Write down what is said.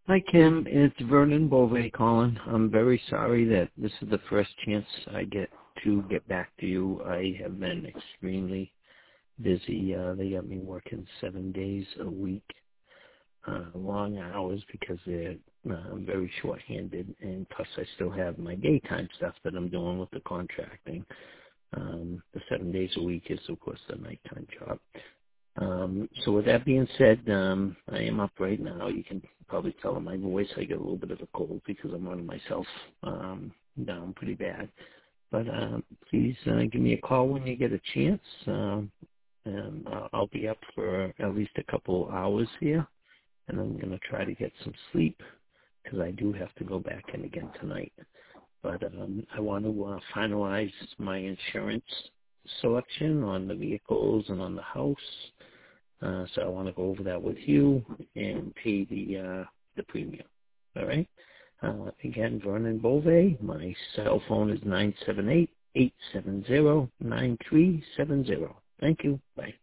Hi, Kim. It's Vernon Bove calling. I'm very sorry that this is the first chance I get to get back to you. I have been extremely busy. They got me working 7 days a week, long hours because they're very short-handed, and plus I still have my daytime stuff that I'm doing with the contracting. The 7 days a week is, of course, the nighttime job. So with that being said, I am up right now. You can probably tell in my voice I get a little bit of a cold because I'm running myself down pretty bad. But please give me a call when you get a chance. And I'll be up for at least a couple hours here, and I'm going to try to get some sleep because I do have to go back in again tonight. But I want to finalize my insurance selection on the vehicles and on the house. So I want to go over that with you and pay the premium. All right. Again, Vernon Bove. My cell phone is 978-870-9370. Thank you. Bye.